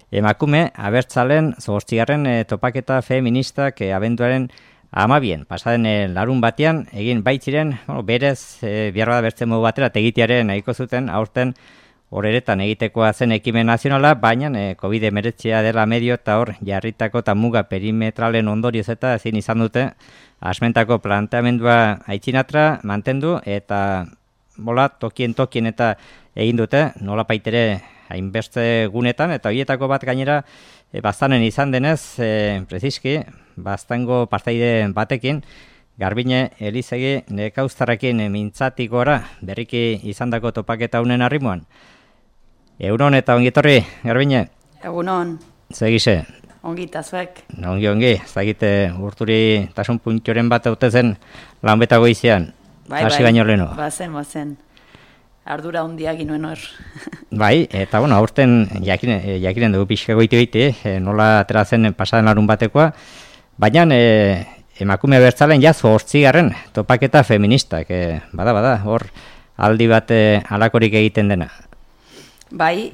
emakume abertzalen 8. topaketa feministak abenduaren 12 pasaden larun batean egin baitziren, berez bihar bertze modu batera egitearen nahiko zuten aurten horeretan egitekoa zen ekimen nazionala, baina COVID-19 dela medio eta hor jarritako eta muga perimetralen ondorioz eta ezin izan dute asmentako planteamendua aitzinatra mantendu eta tokien eta egin dute, nola paitere hainbeste gunetan, eta horietako bat gainera bastanen izan denez, preziski, bastango partaide batekin, Garbine Elizegi nekauztarrekin mintzatik gora berriki izandako topaketa unen arrimoan. Egunon eta ongitorri, Garbine? Egunon. Zegize? Ongita, zuek? Ongi, zagite urturi tasun puntioren bat autezen lanbetago izean. Hasi baino leno. Bazen. Ardura hondia ginuen hor. Bai, eta aurten jakinen dugu pixka goiti nola ateratzen pasaden larun batekoa, baina emakume abertzalen 8. topaketa feministak, bada, hor aldi bat alakorik egiten dena. Bai,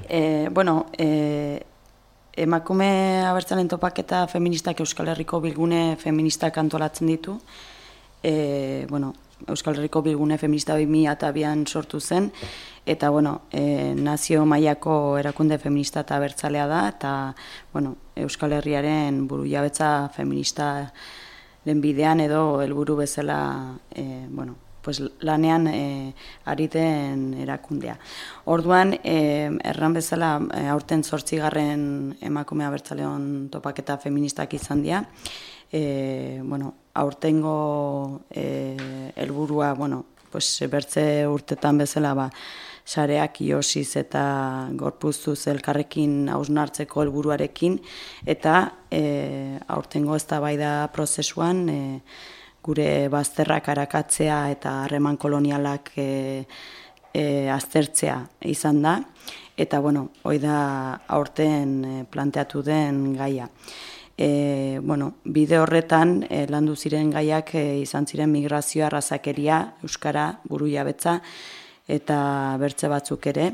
emakume abertzalen topaketa feministak Euskal Herriko Bilgune feministak antolatzen ditu. Euskal Herriko Bilgune feminista 2002an sortu zen, eta nazio mailako erakunde feminista eta abertzalea da, eta Euskal Herriaren burujabetza feministaren bidean edo helburu bezala lanean ari den erakundea. Orduan, erran bezala aurten 8. emakume abertzaleon topaketa feministak izan dira. Aurtengo helburua, bertze urtetan bezala, sareak iosiz eta gorpuztuz elkarrekin hausnartzeko helburuarekin, eta aurtengo eztabaida prozesuan gure bazterrak arakatzea eta harreman kolonialak aztertzea izan da, eta hoi da aurten planteatu den gaia. Bide horretan landu ziren gaiak izan ziren migrazioa, arrazakeria, euskara, burujabetza eta bertze batzuk ere.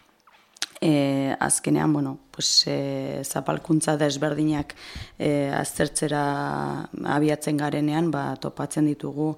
Azkenean, zapalkuntza desberdinak aztertzera abiatzen garenean, topatzen ditugu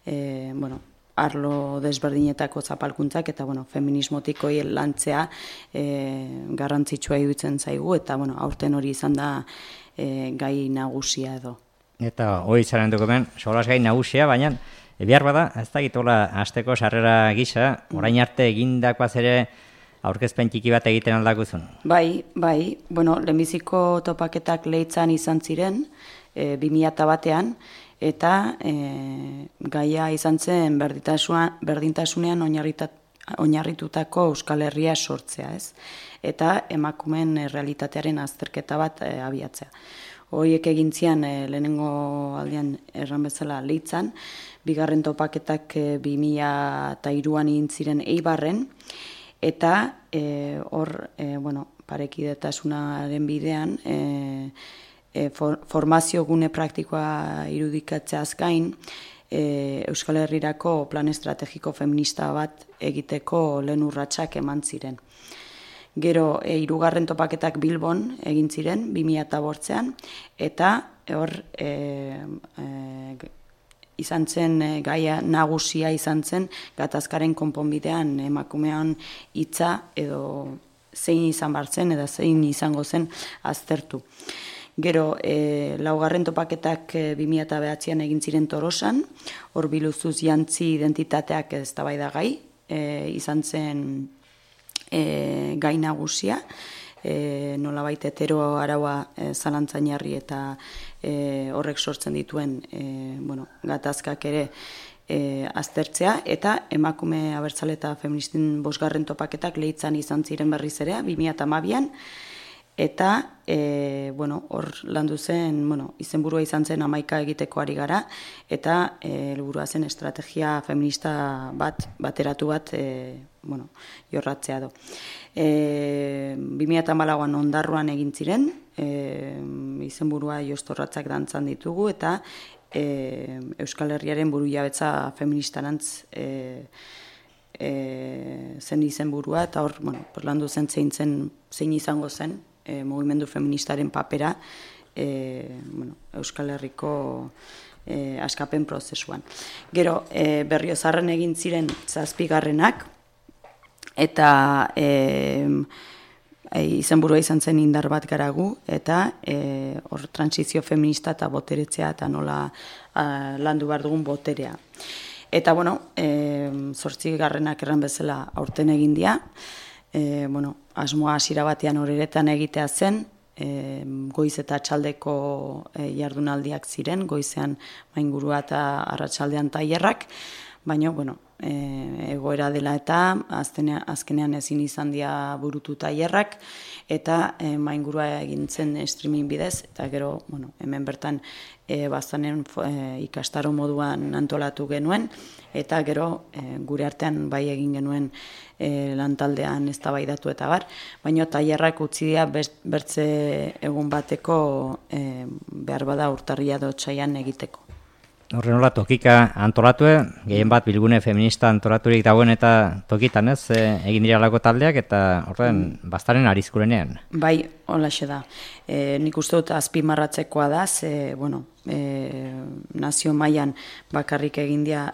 arlo desberdinetako zapalkuntzak eta feminismotik hori lantzea garrantzitsua iruditzen zaigu, eta aurten hori izan da gai nagusia edo. Eta hori zaren dugumen, solas gai nagusia, baina behar bada, ez da gitola azteko sarrera gisa, orain arte egindakoaz ere aurkezpen txiki bat egiten aldakuzun. Bai, lehenbiziko topaketak Leitzan izan ziren, 2001an, eta gaia izan zen berdintasunean oinarritutako Euskal Herria sortzea, ez? Eta emakumeen realitatearen azterketa bat abiatzea. Horiek egin zian lehenengo aldean erran bezala Leitzan, bigarren topaketak 2003an egin ziren Eibarren, eta hor, parekidetasunaren bidean, formazio gune praktikoa irudikatzeaz gain, Euskal Herrirako plan estrategiko feminista bat egiteko lehen urratsak eman ziren. Gero, 3. topaketak Bilbon egin ziren, 2005an, eta hor izan zen gaia nagusia izan zen gatazkaren konponbidean emakumean hitza edo zein izan bartzen edo zein izango zen aztertu. Gero, 4. topaketak 2009an egin ziren Tolosan, hor biluzuz jantzi identitateak eztabaidagai izan zen gai nagusia, nolabait hetero araua zalantzan jarri eta horrek sortzen dituen gatazkak ere aztertzea, eta emakume abertzale eta feministin 5. topaketak Leitzan izan ziren berriz ere, 2012an, eta hor landu zen, izenburua izan zen 11 egiteko ari gara, eta helburua zen estrategia feminista bateratu bat jorratzea do. 2014an Ondarruan egin ziren, izenburua Jostorratzak dantzan ditugu, eta Euskal Herriaren burujabetza feministarantz zen izenburua, eta hor landu zen zein izango zen mugimendu feministaren papera Euskal Herriko askapen prozesuan. Gero, Berriozarren egin ziren 7. Eta izenburua izan zen indar bat garagu, eta hor transizio feminista eta boteretzea eta nola landu behar dugun boterea. Eta, 8. erran bezala aurten egin dira, asmoa hasiera batean horeretan egitea zen, goiz eta atxaldeko jardunaldiak ziren, goizean maingurua eta arratsaldean tailerrak, baina, egoera dela eta azkenean ezin izan dira burutu tailerrak, eta maingurua egin zen streaming bidez, eta gero, hemen bertan bazanen ikastaro moduan antolatu genuen, eta gero gure artean bai egin genuen lantaldean eztabaidatu eta bar, baina tailerrak utzi dira bertze egun bateko behar bada urtarria edo otsailean egiteko. Horren nola tokika antolatue, gehien bat bilgune feminista antolaturik dagoen eta tokitan ez, egin diralako taldeak eta horren bastaren arizkurenean. Bai, holaxe da. Nik uste dut azpimarratzekoa da, nazio mailan bakarrik egin dira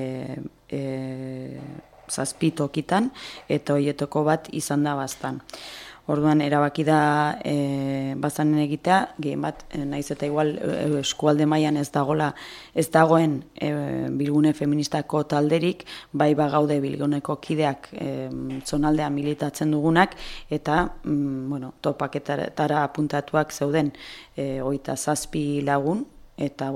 7 tokitan, eta horietako bat izan da bastan. Orduan erabaki da bazanen egitea, gehien bat, naiz eta igual eskualde mailan ez dagoen bilgune feministako talderik, bai bagaude bilguneko kideak zonaldean militatzen dugunak, eta topaketara apuntatuak zeuden 27 lagun, eta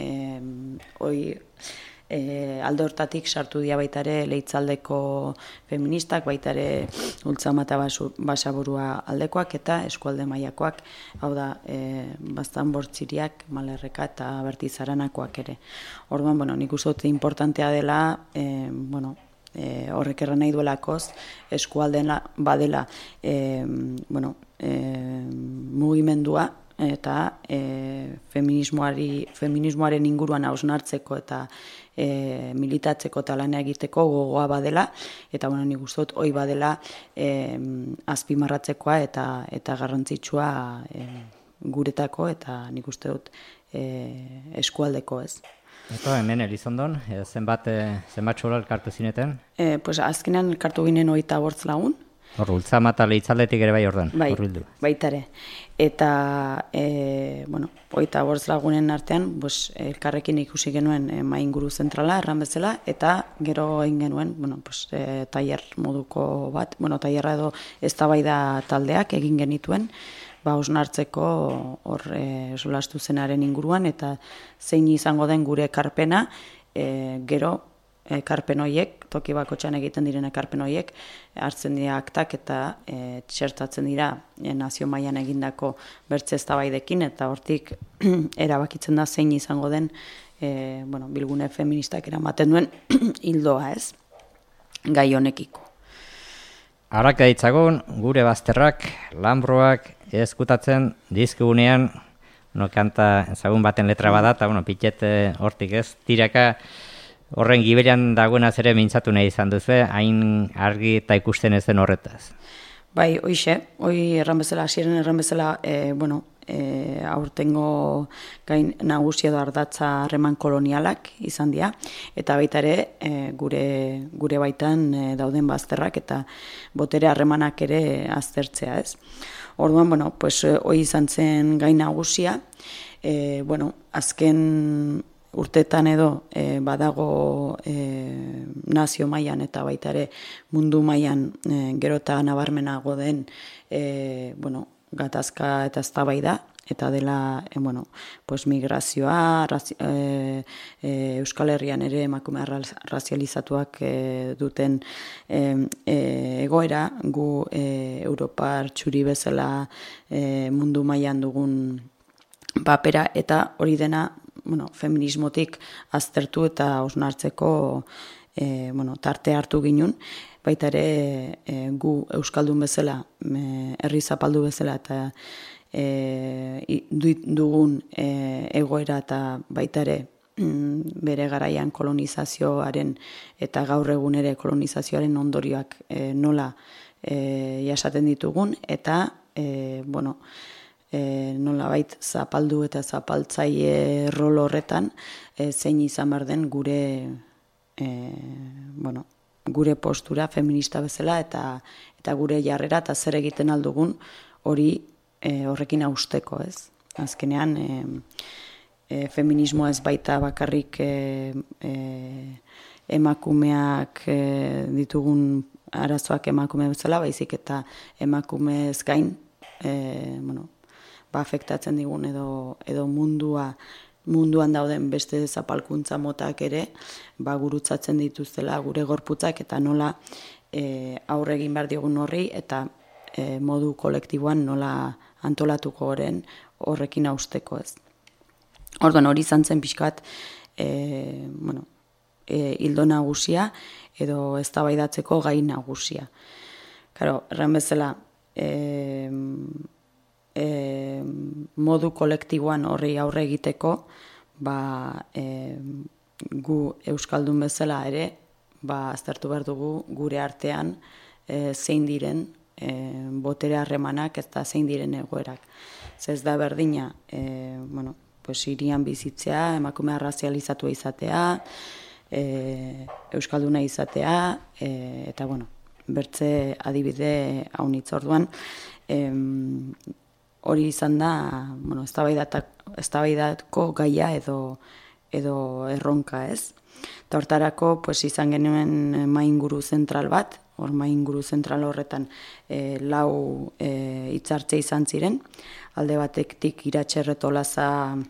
alde hortatik sartu dira baitare leitzaldeko feministak, baitare Ultzama eta Basaburua aldekoak eta eskualde mailakoak, hau da, Baztan Bortziriak, Malerreka eta Bertizaranakoak ere. Orduan, nik uste dut importantea dela, horrek erran nahi duelakoz, eskualdean badela, mugimendua, eta feminismoaren inguruan hausnartzeko eta militatzeko eta lana egiteko gogoa badela, eta nik uste dut hoi badela azpimarratzekoa eta garrantzitsua guretako eta nik uste dut eskualdeko ez. Eta hemen Elizondon, zenbat txola elkartu zineten? Azkenean elkartu ginen 28 lagun. Ultzama eta leitzaldetik ere bai ordan. Bai, baitare. Eta, 28 lagunen artean, elkarrekin ikusi genuen mainguru zentrala, erran bezala, eta gero egin genuen, tailer moduko bat, tailerra edo eztabaida taldeak egin genituen, osnartzeko hor solastu zenaren inguruan, eta zein izango den gure ekarpena, gero ekarpen horiek, toki bakotxean egiten diren ekarpen horiek, hartzen dira aktak eta txertatzen dira nazio mailan egindako bertze eztabaidekin, eta hortik erabakitzen da zein izango den bilgune feministak eramaten duen hildoa ez, gai honekiko. Arrak daitzagun, gure bazterrak, lambroak ezkutatzen dizkigunean, kanta ezagun baten letra bada, eta pitet hortik ez, tiraka, horren giberian dagoenaz ere mintzatu nahi izan duzu, hain argi eta ikusten ez den horretaz. Bai, hoi erran bezala, hasieren erran bezala, aurtengo gain nagusia edo ardatza harreman kolonialak izan dira, eta baita ere gure baitan dauden bazterrak eta botere harremanak ere aztertzea ez. Orduan, hoi izan zen gain nagusia, azken urtetan edo badago nazio mailan eta baita ere mundu mailan gero eta nabarmenago den gatazka eta eztabaida, eta dela migrazioa, Euskal Herrian ere emakume razializatuak duten egoera, gu Europar txuri bezala mundu mailan dugun papera, eta hori dena feminismotik aztertu eta hausnartzeko tarte hartu ginen, baita ere gu Euskaldun bezala, herri zapaldu bezala eta dugun egoera eta baita ere bere garaian kolonizazioaren eta gaur egun ere kolonizazioaren ondorioak nola jasaten ditugun, eta nolabait zapaldu eta zapaltzaile rol horretan zein izan behar den gure postura feminista bezala eta gure jarrera eta zer egiten aldugun horrekin hausteko, ez? Azkenean, feminismoa ez baita bakarrik emakumeak ditugun arazoak emakume bezala, baizik eta emakumez gain, afektatzen digun edo munduan dauden beste zapalkuntza motak ere, gurutzatzen dituztela gure gorputzak eta nola aurre egin behar digun horri eta modu kolektiboan nola antolatuko horrekin hausteko, ez. Orduan hori izan zen pixkat, hildo nagusia edo eztabaidatzeko gai nagusia. Karo, erran bezala, modu kolektiboan horri aurre egiteko, gu euskaldun bezala ere, aztertu behar dugu gure artean zein diren botere harremanak eta zein diren egoerak. Ez da berdina, hirian bizitzea, emakumea razializatua izatea, euskalduna izatea, eta bertze adibide haunitz orduan, hori izan da, eztabaidako gaia edo erronka, ez? Eta hortarako izan genuen mainguru zentral bat, mainguru zentral horretan 4 hitzartze izan ziren, alde batetik Iratxe Retolaza,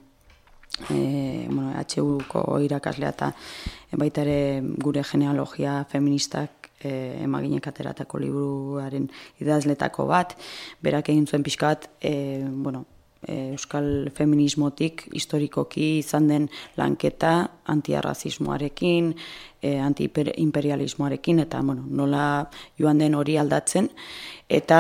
HUko irakaslea eta baita ere gure genealogia feministak emaginek ateratako liburuaren idazletako bat, berak egin zuen pixka bat, euskal feminismotik historikoki izan den lanketa antiarrazismoarekin, antiimperialismoarekin, eta nola joan den hori aldatzen, eta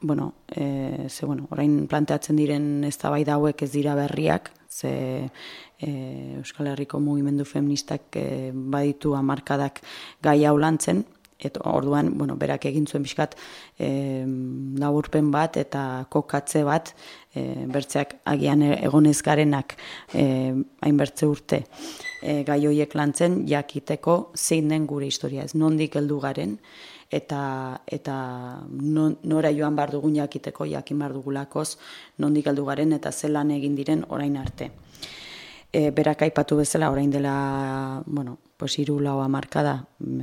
orain planteatzen diren eztabaida hauek ez dira berriak, ze Euskal Herriko mugimendu feministak baditu hamarkadak gai hau lantzen, eta orduan, berak egin zuen pixkat laburpen bat eta kokatze bat, bertzeak agian egonez garenak hainbertze urte gai horiek lantzen jakiteko zein den gure historia, ez nondik heldu garen, eta nora joan behar dugun jakiteko, jakin behar dugulakoz nondik heldu garen eta zelan egin diren orain arte. Berak aipatu bezala orain dela, 3-4 hamarkada,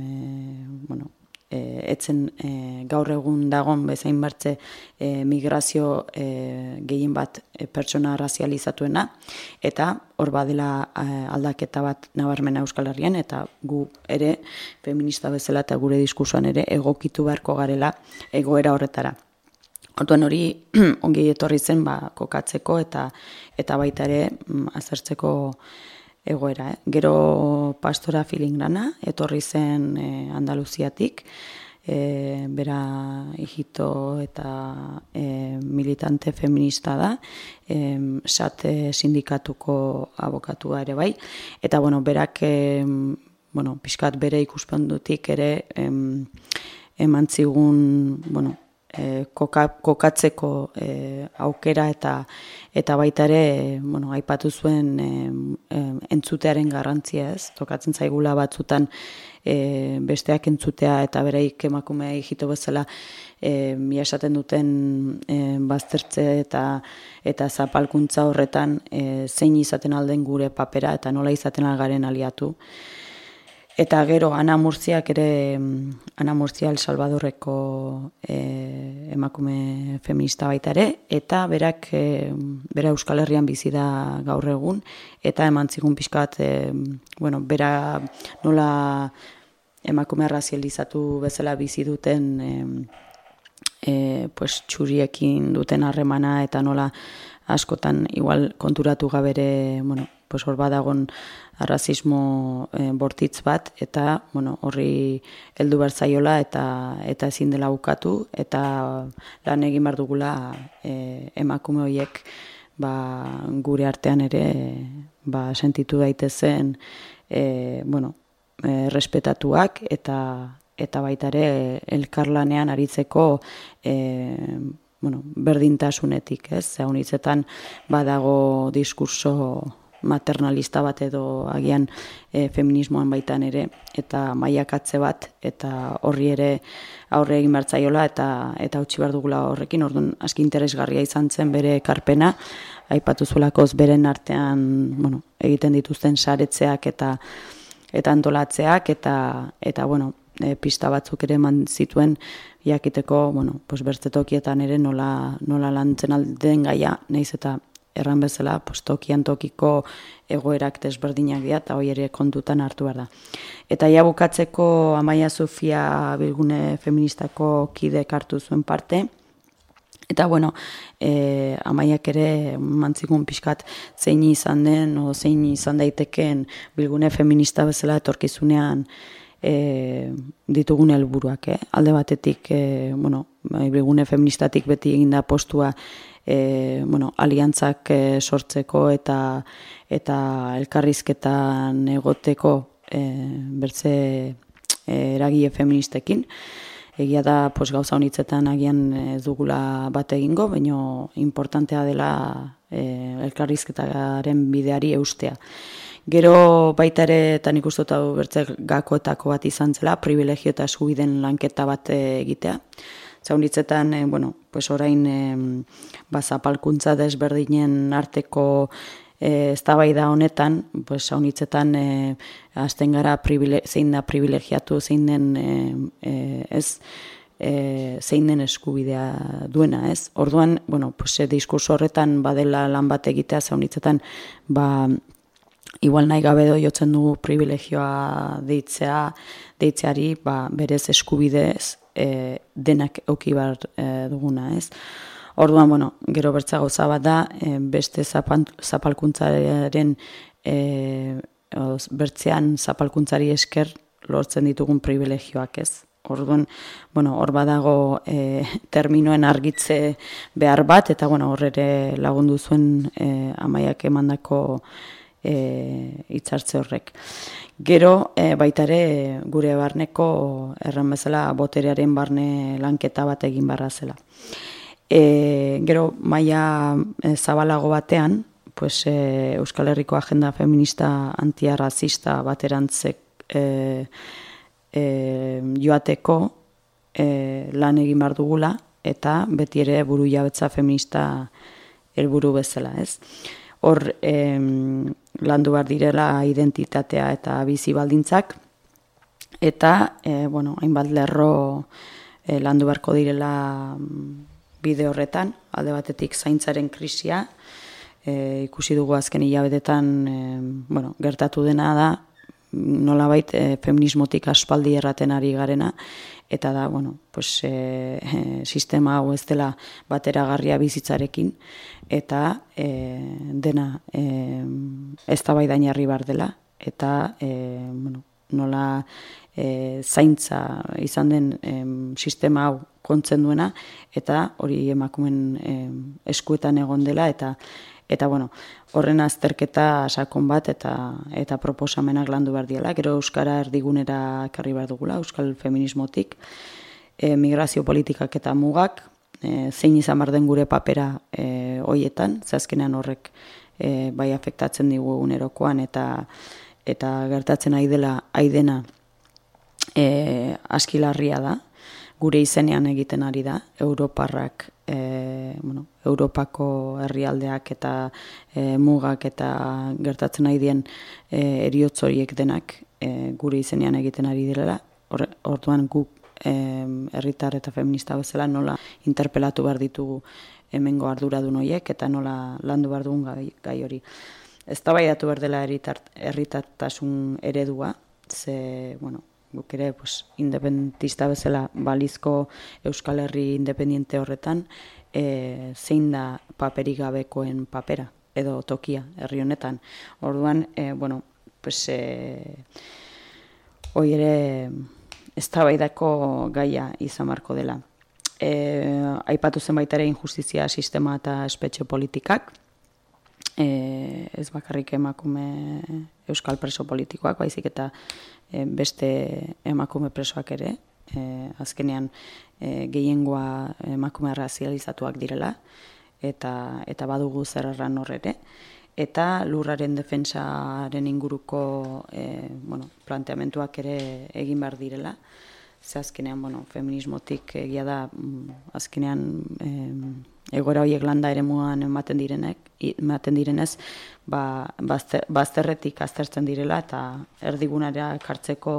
etzen gaur egun dagon bezain bertze migrazio gehien bat pertsona razializatuena, eta hor badela aldaketa bat nabarmena Euskal Herrian, eta gu ere feminista bezala eta gure diskursoan ere egokitu beharko garela egoera horretara. Orduan hori ongi etorri zen kokatzeko eta baita ere azertzeko egoera. Gero Pastora Filingrana etorri zen Andaluziatik, bera hijito eta militante feminista da, SAT sindikatuko abokatua ere bai, eta berak pixkat bere ikuspendutik ere eman zigun kokatzeko aukera eta baita ere aipatu zuen entzutearen garrantzia, ez? Tokatzen zaigula batzutan besteak entzutea eta beraik emakume hijito bezala esaten duten baztertze eta zapalkuntza horretan zein izaten alden gure papera eta nola izaten algaren aliatu. Eta gero Ana Murtziak ere, Ana Murtzia El Salvadorreko emakume feminista baita ere, eta berak bera Euskal Herrian bizi da gaur egun, eta eman zigun pixkat, bera nola emakume razializatu bezala bizi duten txuriekin duten harremana, eta nola askotan igual konturatu gabere, hor badagon arrazismo bortitz bat, eta horri heldu behar zaiola eta ezin dela bukatu, eta lan egin behar dugula emakume horiek gure artean ere sentitu daitezen respetatuak eta baita ere elkarlanean aritzeko berdintasunetik, ez? Zaun hitzetan badago diskurso maternalista bat edo agian feminismoan baitan ere, eta mailakatze bat, eta horri ere aurre egin bertzaiola, eta utzi behar dugula horrekin, orduan aski interesgarria izan zen bere ekarpena, aipatu zuelakoz beren artean, egiten dituzten saretzeak eta antolatzeak, eta pista batzuk ere eman zituen, jakiteko, bertzetokietan ere nola lantzen alden gaia, nahiz eta erran bezala, tokian tokiko egoerak desberdinak dira, eta hori ere kontutan hartu behar da. Eta ja bukatzeko Amaia Sofia Bilgune feministako kidek hartu zuen parte, eta Amaiak ere mantzikun pixkat zein izan den, o zein izan daiteken Bilgune feminista bezala etorkizunean ditugun helburuak. Alde batetik, Bilgune feministatik beti eginda postua aliantzak sortzeko eta elkarrizketan egoteko bertze eragile feministekin. Egia da gauza honitzetan agian ez dugula bat egingo, baina importantea dela elkarrizketaren bideari eustea. Gero baita ere, eta nik uste dut bertze gakoetako bat izan zela, privilegio eta eskubideen lanketa bat egitea. Zaunitzetan, orain zapalkuntza desberdinen arteko eztabaida honetan, zaunitzetan hasten gara zein da privilegiatu, zein den eskubidea duena, ez? Orduan, diskurso horretan badela lan bat egitea, zaunitzetan, igual nahi gabe jotzen dugu privilegioa deitzeari, berez eskubidez denak euki bar duguna, ez? Orduan, gero bertza gauza bat da, beste zapalkuntzaren, bertzean zapalkuntzari esker lortzen ditugun privilegioak, ez? Orduan, hor badago terminoen argitze behar bat, eta hor ere lagundu zuen Amaiak emandako hitzartze horrek. Gero, baita ere, gure barneko erran bezala boterearen barne lanketa bat egin barra zela. Gero, maila zabalago batean, Euskal Herriko agenda feminista antiarrazista baterantzek joateko lan egin behar dugula, eta beti ere buru jabetza feminista helburu bezala, ez? Hor, landu behar direla identitatea eta bizi baldintzak, eta, hainbat lerro landu beharko direla bide horretan, alde batetik zaintzaren krisia, ikusi dugu azken hilabetetan, gertatu dena da, nolabait feminismotik aspaldi erraten ari garena, eta da, sistema hau ez dela bateragarria bizitzarekin, eta dena eztabaidain jarri behar dela, eta nola zaintza izan den sistema hau kontzen duena, eta hori emakumen eskuetan egon dela, eta horren azterketa sakon bat eta proposamenak landu behar diela. Gero Euskara erdigunera ekarri behar dugula, Euskal feminismotik, migrazio politikak eta mugak, zein izan behar den gure papera hoietan, azkenean horrek bai afektatzen digu unerokoan, eta gertatzen aidena askilarria da, gure izenean egiten ari da, Europarrak, Europako herrialdeak eta mugak eta gertatzen ari dien eriotz horiek denak gure izenean egiten ari direla. Orduan guk herritar eta feminista bezala nola interpelatu behar ditugu hemengo arduradun horiek eta nola landu behar dugun gai hori. Eztabaidatu behar dela herritartasun eredua, ze, guk ere independentista bezala balizko Euskal Herri independiente horretan, zein da paperik gabekoen papera edo tokia herri honetan. Orduan, hori ere eztabaidako gaia izan beharko dela. Aipatu zen baita ere injustizia sistema eta espetxe politikak, ez bakarrik emakume euskal preso politikoak, baizik eta beste emakume presoak ere, azkenean gehiengoa emakume razializatuak direla, eta badugu zer erran horrere, eta lurraren defentsaren inguruko planteamentuak ere egin behar direla. Ze azkenean, feminismotik egia da, azkenean egoera horiek landa eremuan ematen direnez, bazterretik aztertzen direla eta erdigunara ekartzeko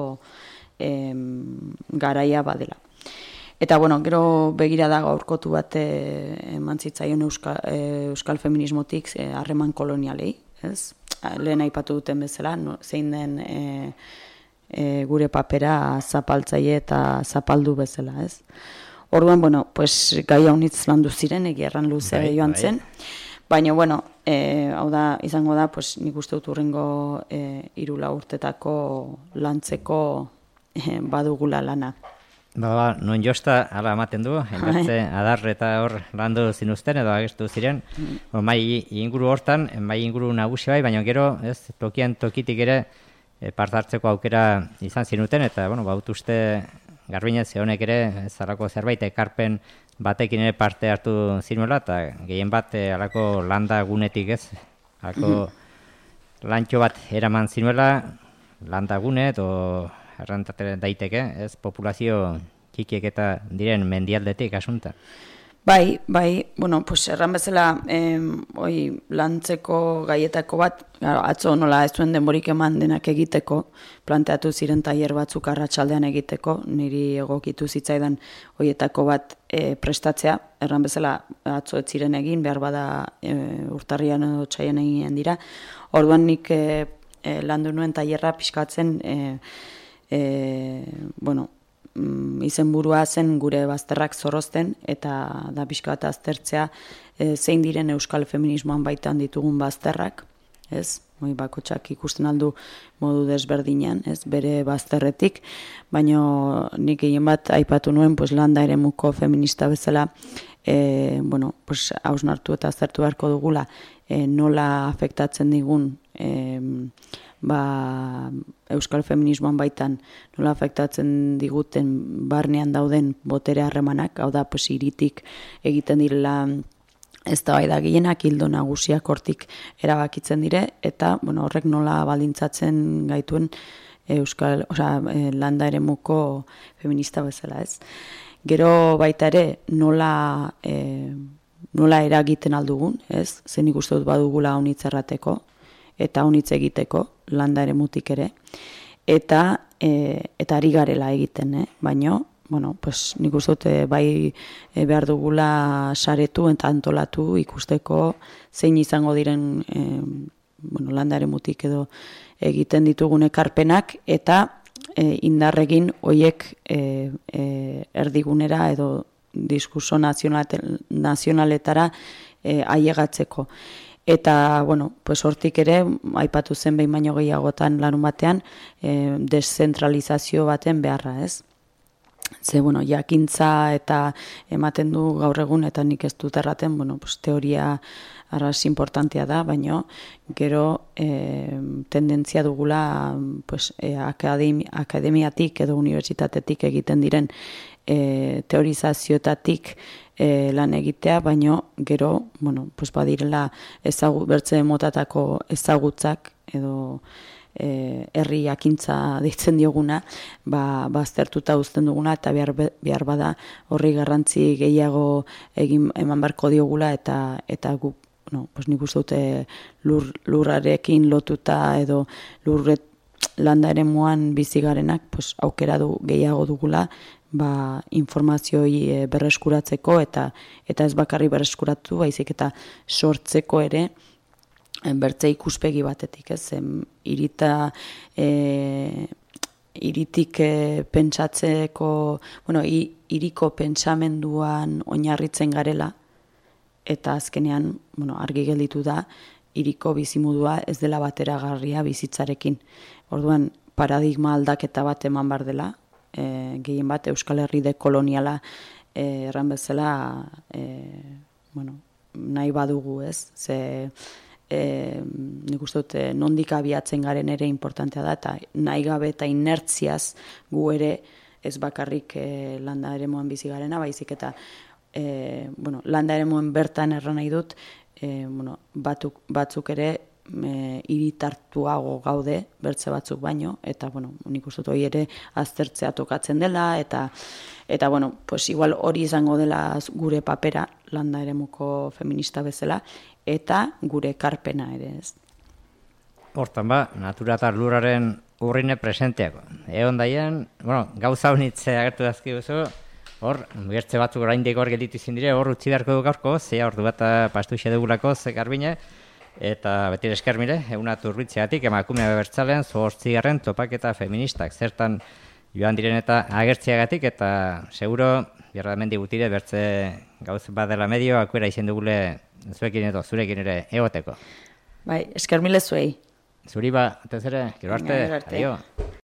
garaia badela. Eta, gero begira da gaurkotu bat eman zitzaion euskal feminismotik harreman kolonialei, ez? Lehen aipatu duten bezala, zein den gure papera zapaltzaile eta zapaldu bezala, ez? Orduan, gai haunitz landu ziren, egia luze joan zen, baina, hau da, izango da, nik uste dut urrengo 3 urtetako lantzeko badugula lana. Non josta ala ematen du, enbertze adar eta hor landu zinuzten edo agestu ziren, mai inguru hortan, mai inguru nagusi bai, baina gero, ez, tokitik ere partartzeko aukera izan zinuten, eta, bautuzte garbinez honek ere zarako zerbait ekarpen batekin ere parte hartu zinuela, eta gehien bat alako landa gunetik ez, alako lantxo bat eraman zinuela, landa gune edo errantate daiteke, ez, populazio txikiek eta diren mendialdetik asunta. Bai, erran bezala, lantzeko gaietako bat, atzo nola ez zuen denborik eman denak egiteko, planteatu ziren tailer batzuk arratsaldean egiteko, niri egokitu zitzaidan horietako bat prestatzea, erran bezala atzo ez ziren egin, behar bada urtarrian edo otsailean egin dira, orduan nik landu nuen tailerra pixkatzen, izenburua zen gure bazterrak zorrozten eta da pixka bat aztertzea zein diren euskal feminismoan baitan ditugun bazterrak, ez? Bakotxak ikusten aldu modu desberdinean, ez? Bere bazterretik, baina nik gehien bat aipatu nuen landa eremuko feminista bezala hausnartu eta aztertu beharko dugula nola afektatzen digun euskal feminismoan baitan nola afektatzen diguten barnean dauden botere harremanak, hau da, hiritik egiten direla eztabaida gehienak, ildo nagusiak hortik erabakitzen dire, eta horrek nola baldintzatzen gaituen landa eremuko feminista bezala, ez? Gero baita ere nola eragiten aldugun, ez? Zen ikuste dut badugula honitz errateko, eta honitz egiteko, landa eremutik ere, eta ari garela egiten, baina, nik uste dut bai behar dugula saretu eta antolatu ikusteko zein izango diren landa eremutik edo egiten ditugun ekarpenak, eta indarregin hoiek erdigunera edo diskurso nazionaletara ailegatzeko. Eta, hortik ere, aipatu zen behin baino gehiagotan larun batean, deszentralizazio baten beharra, ez? Ze, jakintza eta ematen du gaur egun, eta nik ez dut erraten, teoria arras importantea da, baina gero tendentzia dugula akademiatik edo unibertsitatetik egiten diren teorizazioetatik lan egitea, baina gero, badirela bertze motatako ezagutzak edo herri jakintza deitzen dioguna, baztertuta uzten duguna, eta behar bada horri garrantzi gehiago eman beharko diogula, eta guk, nik uste dute lurrarekin lotuta edo landa eremuan bizigarenak aukera gehiago dugula, informazioi berreskuratzeko eta ez bakarri berreskuratu, baizik eta sortzeko ere bertze ikuspegi batetik, ez? Iritik pentsatzeko, iriko pentsamenduan oinarritzen garela, eta azkenean, argi gelditu da, iriko bizimodua ez dela bateragarria bizitzarekin. Orduan, paradigma aldaketa bat eman bar dela, gehien bat Euskal Herri dekoloniala erran bezala nahi badugu, ez? Ze nik uste dut nondik abiatzen garen ere importantea da, eta nahi gabe eta inertziaz gu ere ez bakarrik landa eremuan bizi garena, baizik eta landa eremuan bertan erran nahi dut, batzuk ere hiritartuago gaude, bertze batzuk baino, eta, nik uste dut hori ere aztertzea tokatzen dela, eta igual hori izango dela gure papera, landa eremuko feminista bezala, eta gure ekarpena ere, ez. Hortan natura eta lurraren urrine presenteako. Egon daien, gauza honitze agertu dazki duzu, hor, bertze batzuk oraindik hor gelditu izin dire, hor utzi beharko du gaurko, zea ordu bat pastu xedegulako Garbine, eta beti eskermire, eguna turbitzeatik, emakumea bertzalean, 8. topaketa feministak, zertan joan diren eta agertziagatik, eta seguro, bierramendi gutire, bertze gauz bat dela medio, akuera izen dugule zuekin edo, zurekin ere egoteko. Bai, eskermile zuei. Zuri atez ere, gero arte, adio.